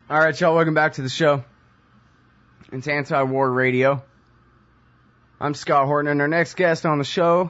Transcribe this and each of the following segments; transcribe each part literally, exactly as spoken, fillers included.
All right, y'all, welcome back to the show. It's Anti-War Radio. I'm Scott Horton, and our next guest on the show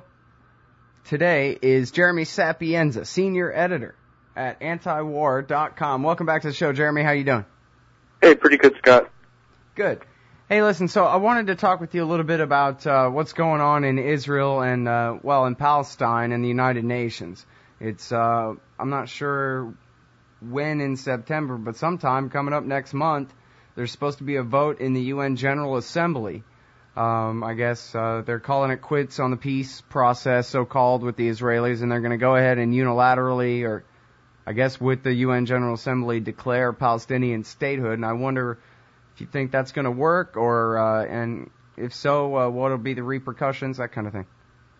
today is Jeremy Sapienza, senior editor at anti war dot com. Welcome back to the show, Jeremy. How you doing? Hey, pretty good, Scott. Good. Hey, listen, so I wanted to talk with you a little bit about uh, what's going on in Israel and, uh, well, in Palestine and the United Nations. It's, uh, I'm not sure when in September, but sometime coming up next month, there's supposed to be a vote in the U N General Assembly. Um, I guess uh, they're calling it quits on the peace process, so-called, with the Israelis, and they're going to go ahead and unilaterally, or I guess with the U N General Assembly, declare Palestinian statehood. And I wonder if you think that's going to work, or uh, and if so, uh, what will be the repercussions, that kind of thing.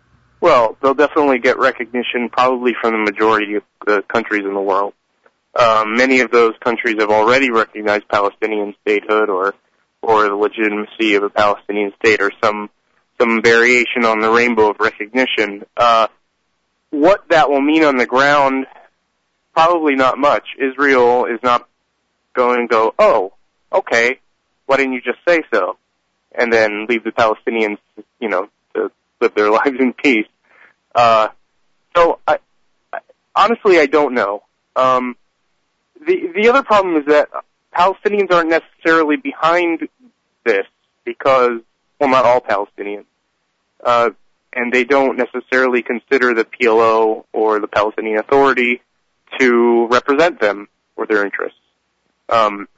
Well, they'll definitely get recognition probably from the majority of the countries in the world. Um, many of those countries have already recognized Palestinian statehood or or the legitimacy of a Palestinian state or some some variation on the rainbow of recognition. Uh, what that will mean on the ground, probably not much. Israel is not going to go, oh, okay, why didn't you just say so? And then leave the Palestinians, you know, to live their lives in peace. Uh, so, I, I, honestly, I don't know. Um, the the other problem is that Palestinians aren't necessarily behind this because, well, not all Palestinians, uh, and they don't necessarily consider the P L O or the Palestinian Authority to represent them or their interests. Um,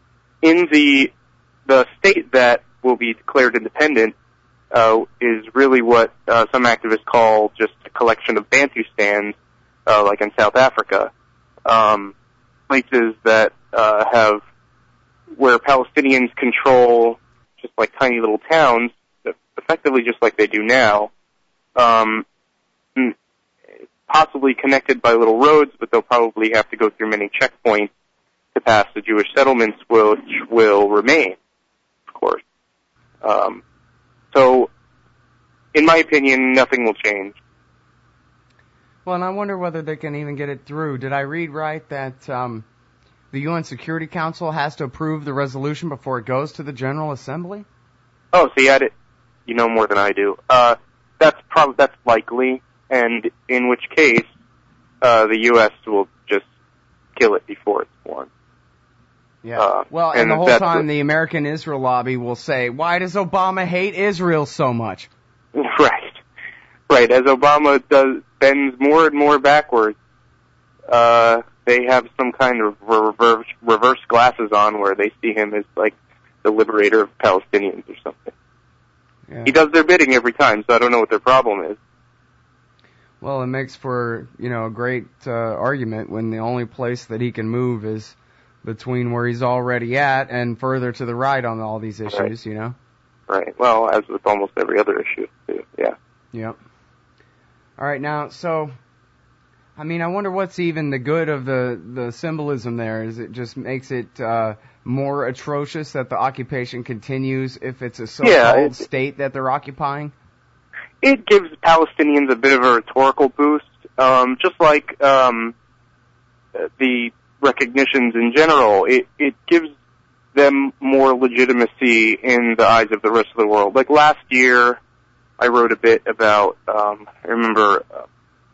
in the the state that will be declared independent uh, is really what uh, some activists call just a collection of Bantustans, uh, like in South Africa. Um, places that uh, have where Palestinians control just like tiny little towns, effectively just like they do now, um, possibly connected by little roads, but they'll probably have to go through many checkpoints to pass the Jewish settlements, which will remain, of course. Um, so, in my opinion, nothing will change. Well, and I wonder whether they can even get it through. Did I read right that um, the U N Security Council has to approve the resolution before it goes to the General Assembly? Oh, see, I did, you know more than I do. Uh, that's prob- that's likely, and in which case, uh, the U S will just kill it before it's born. Yeah. Uh, well, and, and the whole time the American Israel lobby will say, why does Obama hate Israel so much? Right. Right. As Obama does, bends more and more backwards, uh, they have some kind of reverse, reverse glasses on where they see him as like the liberator of Palestinians or something. Yeah. He does their bidding every time, so I don't know what their problem is. Well, it makes for, you know, a great uh, argument when the only place that he can move is between where he's already at and further to the right on all these issues, right. You know? Right. Well, as with almost every other issue, too. Yeah. Yep. All right, now, so, I mean, I wonder what's even the good of the, the symbolism there. Is it just makes it uh, more atrocious that the occupation continues if it's a so-called yeah, it, state that they're occupying? It gives Palestinians a bit of a rhetorical boost, um, just like um, the recognitions in general. It, it gives them more legitimacy in the eyes of the rest of the world. Like last year, I wrote a bit about, um, I remember, uh,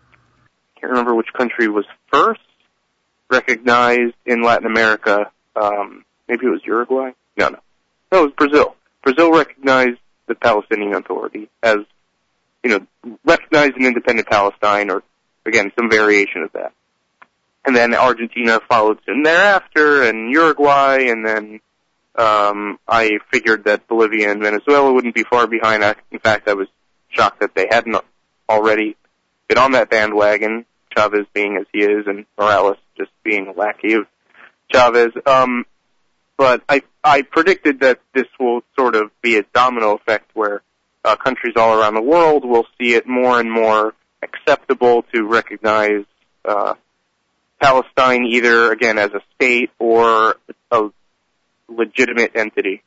I can't remember which country was first recognized in Latin America. Um, maybe it was Uruguay? No, no. No, it was Brazil. Brazil recognized the Palestinian Authority as, you know, recognized an independent Palestine, or, again, some variation of that. And then Argentina followed soon thereafter, and Uruguay, and then um, I figured that Bolivia and Venezuela wouldn't be far behind. I, in fact, I was shocked that they hadn't already been on that bandwagon, Chavez being as he is, and Morales just being a lackey of Chavez. Um, but I, I predicted that this will sort of be a domino effect where uh, countries all around the world will see it more and more acceptable to recognize uh, Palestine either, again, as a state or a legitimate entity.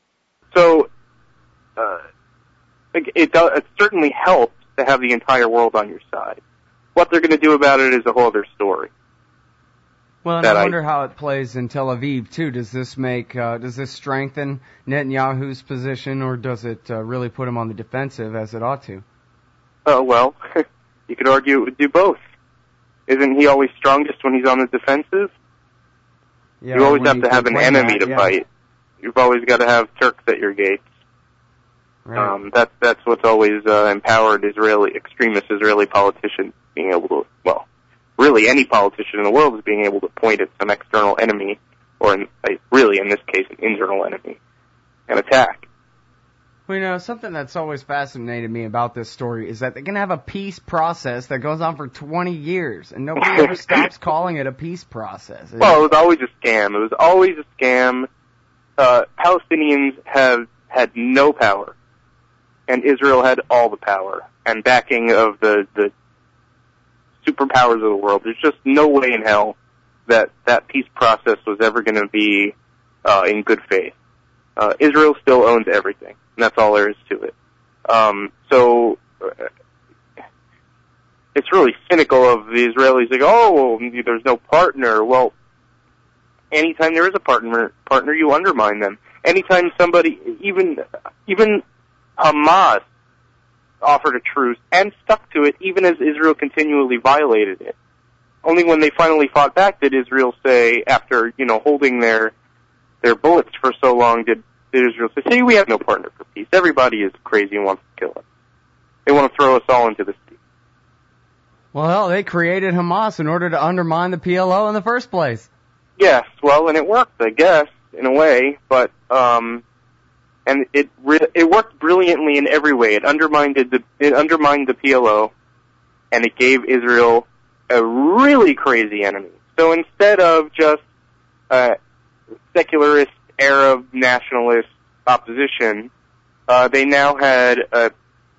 So, uh, it, does, it certainly helps to have the entire world on your side. What they're going to do about it is a whole other story. Well, and I wonder I, how it plays in Tel Aviv too. Does this make uh, does this strengthen Netanyahu's position, or does it uh, really put him on the defensive as it ought to? Oh well, you could argue it would do both. Isn't he always strongest when he's on the defensive? Yeah, you always have to have an enemy that, to yeah. fight. You've always got to have Turks at your gates. Right. Um, that's that's what's always uh, empowered Israeli extremist Israeli politicians being able to, well, really any politician in the world is being able to point at some external enemy, or in, really in this case an internal enemy, and attack. Well, you know, something that's always fascinated me about this story is that they're going to have a peace process that goes on for twenty years, and nobody ever stops calling it a peace process. Well, it was always a scam. It was always a scam. Uh, Palestinians have had no power, and Israel had all the power and backing of the, the superpowers of the world. There's just no way in hell that that peace process was ever going to be uh, in good faith. Uh, Israel still owns everything, and that's all there is to it. Um, so uh, it's really cynical of the Israelis. Like, oh, well, there's no partner. Well, anytime there is a partner, partner, you undermine them. Anytime somebody, even even Hamas, offered a truce and stuck to it, even as Israel continually violated it. Only when they finally fought back did Israel say, after you know holding their their bullets for so long, did, did Israel say, "See, we have no partner for peace. Everybody is crazy and wants to kill us. They want to throw us all into the sea." Well, hell, they created Hamas in order to undermine the P L O in the first place. Yes, well, and it worked, I guess, in a way, but um, and it re- it worked brilliantly in every way. It undermined the it undermined the P L O, and it gave Israel a really crazy enemy. So instead of just uh, secularist Arab nationalist opposition, uh, they now had a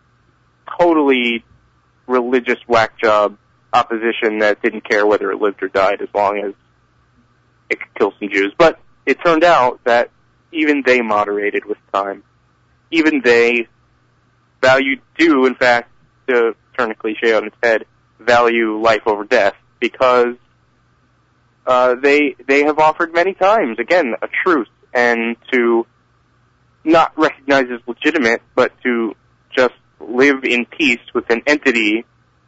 totally religious whack job opposition that didn't care whether it lived or died as long as it could kill some Jews. But it turned out that even they moderated with time. Even they valued, do in fact, to turn a cliche on its head, value life over death, because uh, they they have offered many times, again, a truce, and to not recognize as legitimate, but to just live in peace with an entity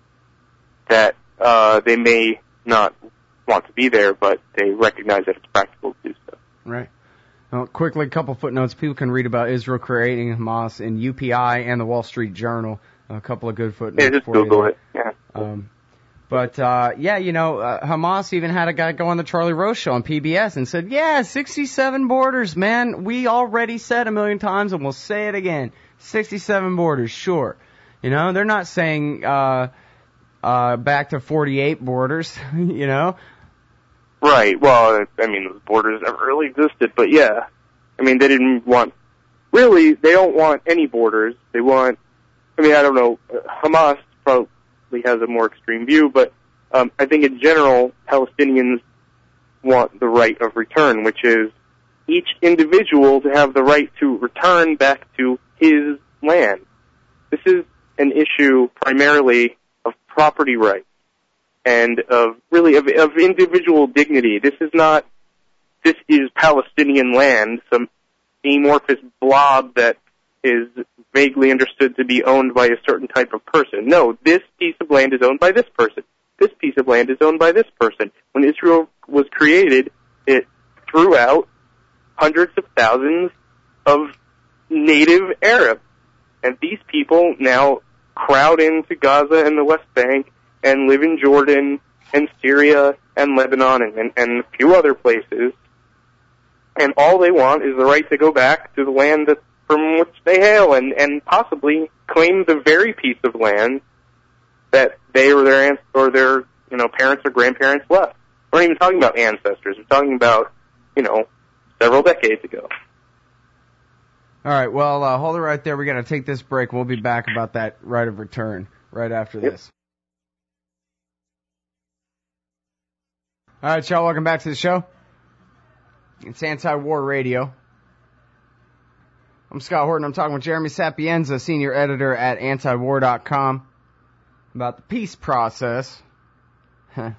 that uh, they may not want to be there, but they recognize that it's practical to do so. Right. Well, quickly, a couple footnotes. People can read about Israel creating Hamas in U P I and the Wall Street Journal. A couple of good footnotes. Yeah, just for Google you it. Yeah. Um, but uh, yeah, you know, uh, Hamas even had a guy go on the Charlie Rose show on P B S and said, "Yeah, sixty-seven borders, man. We already said a million times, and we'll say it again. sixty-seven borders, sure. You know, they're not saying uh, uh, back to forty-eight borders. You know." Right. Well, I mean, those borders never really existed, but yeah. I mean, they didn't want, really, they don't want any borders. They want, I mean, I don't know, Hamas probably has a more extreme view, but um, I think in general, Palestinians want the right of return, which is each individual to have the right to return back to his land. This is an issue primarily of property rights and of really of, of individual dignity. This is not, this is Palestinian land, some amorphous blob that is vaguely understood to be owned by a certain type of person. No, this piece of land is owned by this person. This piece of land is owned by this person. When Israel was created, it threw out hundreds of thousands of native Arabs. And these people now crowd into Gaza and the West Bank and live in Jordan and Syria and Lebanon and, and, and a few other places. And all they want is the right to go back to the land that, from which they hail and, and possibly claim the very piece of land that they or their aunts or their, you know, parents or grandparents left. We're not even talking about ancestors. We're talking about, you know, several decades ago. All right, well, uh, hold it right there. We're going to take this break. We'll be back about that right of return right after Yep. this. All right, y'all, welcome back to the show. It's Anti-War Radio. I'm Scott Horton. I'm talking with Jeremy Sapienza, senior editor at anti war dot com, about the peace process.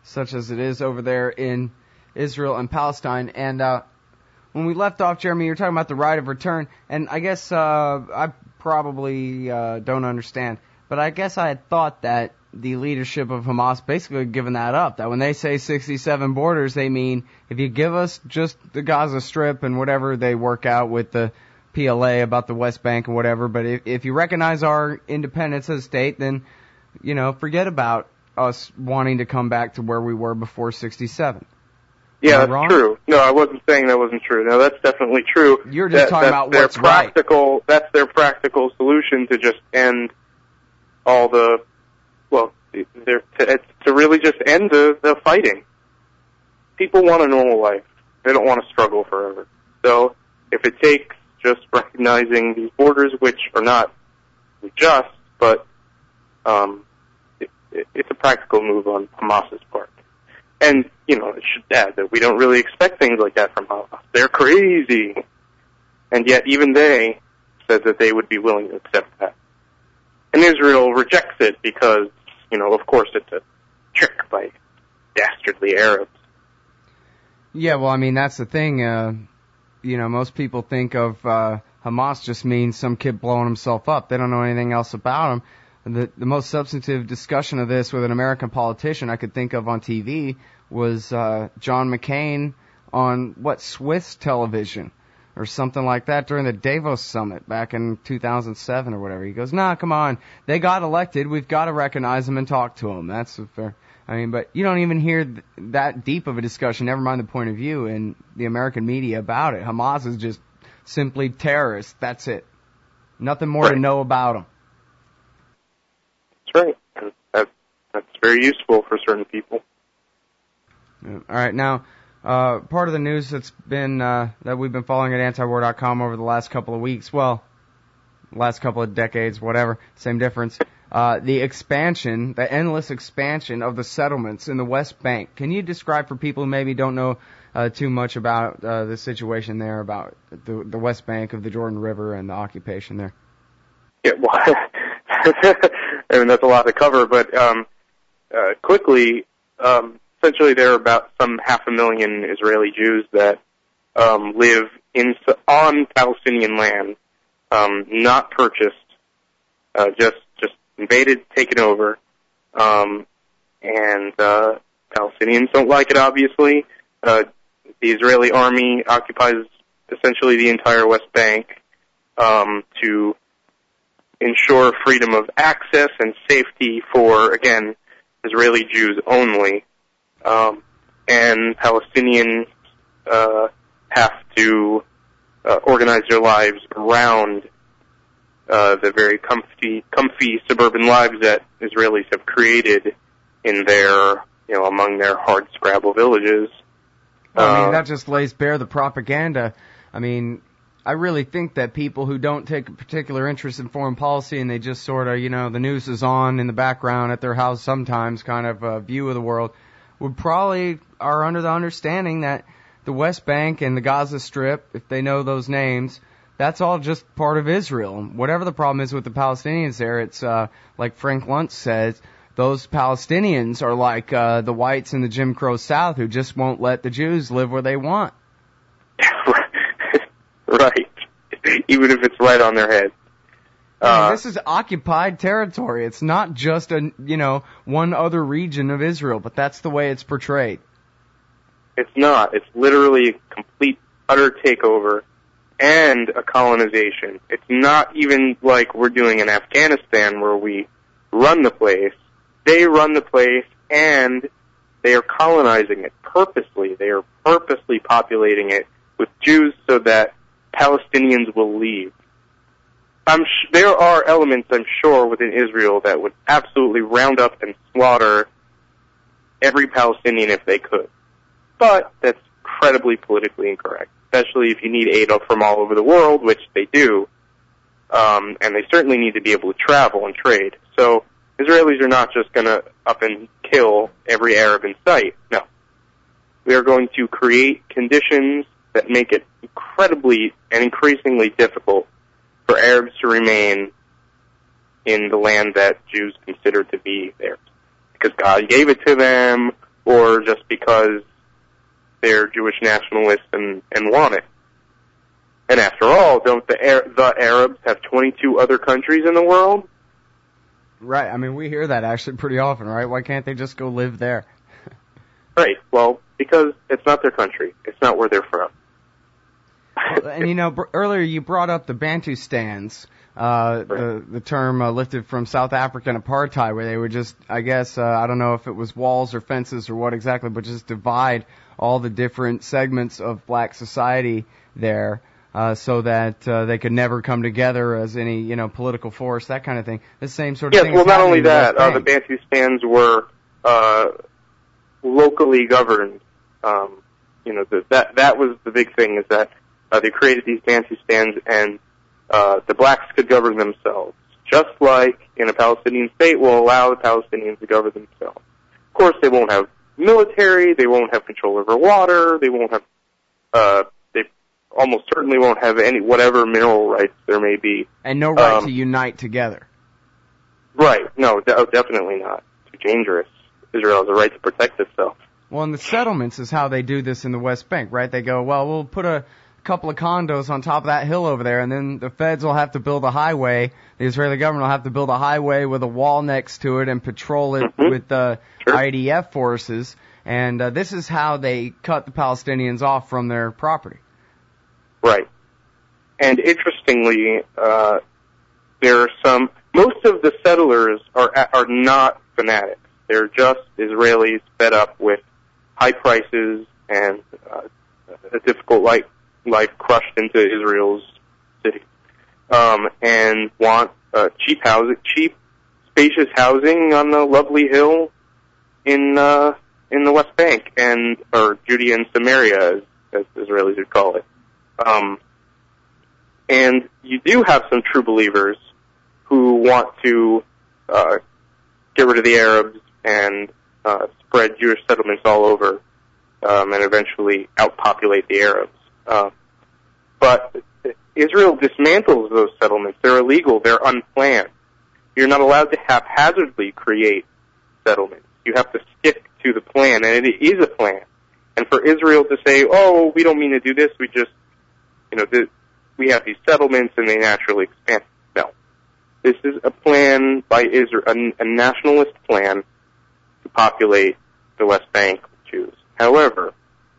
such as it is over there in Israel and Palestine. And uh, when we left off, Jeremy, you were talking about the right of return, and I guess uh, I probably uh, don't understand, but I guess I had thought that the leadership of Hamas basically had given that up, that when they say sixty-seven borders, they mean if you give us just the Gaza Strip and whatever they work out with the P L A about the West Bank and whatever, but if, if you recognize our independence as a state, then, you know, forget about us wanting to come back to where we were before sixty-seven. Yeah, that's wrong? true. No, I wasn't saying that wasn't true. No, that's definitely true. You're just that, talking about their what's practical, right. That's their practical solution to just end all the, well, they're to, it's to really just end the, the fighting. People want a normal life. They don't want to struggle forever. So if it takes just recognizing these borders, which are not just, but um, it, it, it's a practical move on Hamas's part. And, you know, it should add that we don't really expect things like that from Hamas. They're crazy. And yet even they said that they would be willing to accept that. And Israel rejects it because, you know, of course it's a trick by dastardly Arabs. Yeah, well, I mean, that's the thing. Uh, you know, most people think of uh, Hamas just means some kid blowing himself up. They don't know anything else about him. The, the most substantive discussion of this with an American politician I could think of on T V was uh, John McCain on, what, Swiss television or something like that during the Davos summit back in two thousand seven or whatever. He goes, nah, come on. They got elected. We've got to recognize them and talk to them. That's fair. I mean, but you don't even hear th- that deep of a discussion, never mind the point of view in the American media about it. Hamas is just simply terrorists. That's it. Nothing more Right. to know about them. That's right. And that, that's very useful for certain people. All right, now, uh, part of the news that's been, uh, that we've been following at antiwar dot com over the last couple of weeks, well, last couple of decades, whatever, same difference, uh, the expansion, the endless expansion of the settlements in the West Bank. Can you describe for people who maybe don't know uh, too much about uh, the situation there, about the, the West Bank of the Jordan River and the occupation there? Yeah, well, I mean, that's a lot to cover, but um, uh, quickly, um, essentially there are about some half a million Israeli Jews that um, live in on Palestinian land, um, not purchased, uh, just just invaded, taken over, um, and uh, Palestinians don't like it, obviously. Uh, the Israeli army occupies essentially the entire West Bank um, to ensure freedom of access and safety for, again, Israeli Jews only. Um, and Palestinians uh, have to uh, organize their lives around uh, the very comfy, comfy suburban lives that Israelis have created in their, you know, among their hard-scrabble villages. Well, I mean, Uh, that just lays bare the propaganda. I mean, I really think that people who don't take a particular interest in foreign policy and they just sort of, you know, the news is on in the background at their house sometimes kind of uh, view of the world would probably are under the understanding that the West Bank and the Gaza Strip, if they know those names, that's all just part of Israel. Whatever the problem is with the Palestinians there, it's uh, like Frank Luntz says, those Palestinians are like uh, the whites in the Jim Crow South who just won't let the Jews live where they want. Right. Even if it's right on their head. I mean, Uh, this is occupied territory. It's not just a, you know, one other region of Israel, but that's the way it's portrayed. It's not. It's literally a complete, utter takeover and a colonization. It's not even like we're doing in Afghanistan where we run the place. They run the place and they are colonizing it purposely. They are purposely populating it with Jews so that Palestinians will leave. I'm sh- there are elements, I'm sure, within Israel that would absolutely round up and slaughter every Palestinian if they could. But that's incredibly politically incorrect, especially if you need aid from all over the world, which they do. Um, and they certainly need to be able to travel and trade. So Israelis are not just going to up and kill every Arab in sight. No. We are going to create conditions that make it incredibly and increasingly difficult for Arabs to remain in the land that Jews consider to be theirs. Because God gave it to them, or just because they're Jewish nationalists and, and want it. And after all, don't the the Arabs have twenty-two other countries in the world? Right. I mean, we hear that actually pretty often, right? Why can't they just go live there? Right. Well, because it's not their country. It's not where they're from. Well, and, you know, br- earlier you brought up the Bantustans, uh, right. the, the term uh, lifted from South African apartheid, where they would just, I guess, uh, I don't know if it was walls or fences or what exactly, but just divide all the different segments of black society there. Uh, so that uh, they could never come together as any, you know, political force, that kind of thing. The same sort of yes, thing. Yes, well, not only in the that, uh, the Bantustans were uh, locally governed. Um, you know, the, that that was the big thing, is that uh, they created these Bantustans, and uh, the blacks could govern themselves, just like in a Palestinian state will allow the Palestinians to govern themselves. Of course, they won't have military, they won't have control over water, they won't have uh, almost certainly won't have any whatever mineral rights there may be. And no right um, to unite together. Right. No, de- definitely not. Too dangerous. Israel has a right to protect itself. Well, and the settlements is how they do this in the West Bank, right? They go, well, we'll put a couple of condos on top of that hill over there, and then the feds will have to build a highway. The Israeli government will have to build a highway with a wall next to it and patrol it mm-hmm. with the sure. I D F forces. And uh, this is how they cut the Palestinians off from their property. Right. And interestingly, uh, there are some, most of the settlers are are not fanatics. They're just Israelis fed up with high prices and uh, a difficult life, life crushed into Israel's city, um, and want uh, cheap housing, cheap, spacious housing on the lovely hill in uh, in the West Bank, and or Judea and Samaria, as, as Israelis would call it. Um, and you do have some true believers who want to uh, get rid of the Arabs and uh, spread Jewish settlements all over, um, and eventually outpopulate the Arabs. Uh, but Israel dismantles those settlements. They're illegal. They're unplanned. You're not allowed to haphazardly create settlements. You have to stick to the plan, and it is a plan. And for Israel to say, oh, we don't mean to do this, we just You know, the, we have these settlements and they naturally expand. No. This is a plan by Israel, a, a nationalist plan to populate the West Bank with Jews. However,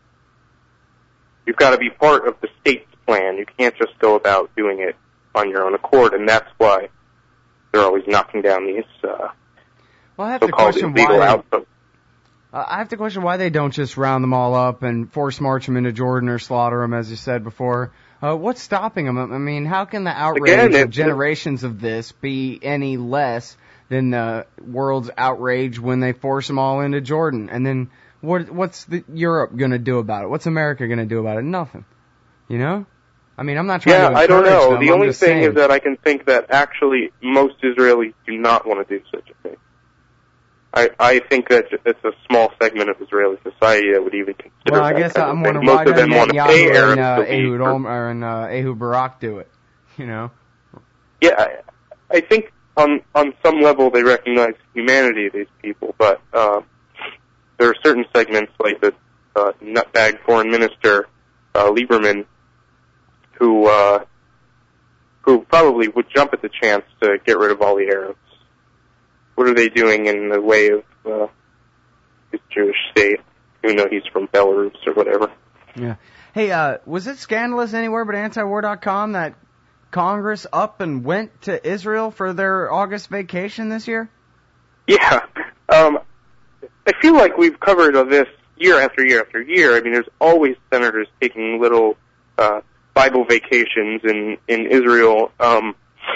you've got to be part of the state's plan. You can't just go about doing it on your own accord, and that's why they're always knocking down these uh, well, I have to so-called question illegal why outposts. Uh, I have to question why they don't just round them all up and force march them into Jordan or slaughter them, as you said before. Uh, what's stopping them? I mean, how can the outrage Again, it, of generations of this be any less than the world's outrage when they force them all into Jordan? And then what? What's the, Europe going to do about it? What's America going to do about it? Nothing. You know? I mean, I'm not trying yeah, to I don't know. them. The I'm only just thing saying. is that I can think that actually most Israelis do not want to do such a thing. I, I think that it's a small segment of Israeli society that would even consider Well, I that guess kind I'm of wondering thing. why Most of them want doesn't to pay Netanyahu Arabs and, uh, to leave Ehud, for- Olmert and uh, Ehud Barak do it, you know? Yeah, I, I think on on some level they recognize humanity of these people, but uh, there are certain segments like the uh, nutbag foreign minister uh, Lieberman who uh, who probably would jump at the chance to get rid of all the Arabs. What are they doing in the way of uh, his Jewish state? Even though he's from Belarus or whatever. Yeah. Hey, uh, was it scandalous anywhere but anti-war dot com that Congress up and went to Israel for their August vacation this year? Yeah. Um, I feel like we've covered this year after year after year. I mean, there's always senators taking little uh, Bible vacations in, in Israel. Um,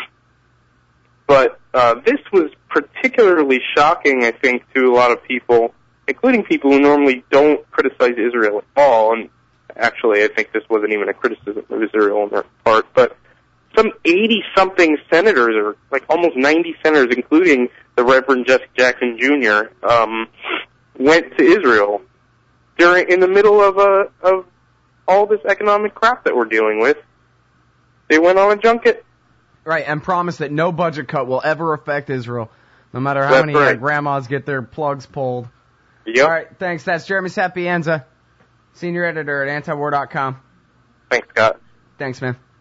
but uh, this was particularly shocking, I think, to a lot of people, including people who normally don't criticize Israel at all. And actually, I think this wasn't even a criticism of Israel on their part. But some eighty-something senators, or like almost ninety senators, including the Reverend Jesse Jackson Junior, um, went to Israel during in the middle of uh, of all this economic crap that we're dealing with. They went on a junket. Right, and promised that no budget cut will ever affect Israel, no matter how That's many uh, right. grandmas get their plugs pulled. Yep. All right, thanks. That's Jeremy Sapienza, senior editor at antiwar dot com. Thanks, Scott. Thanks, man.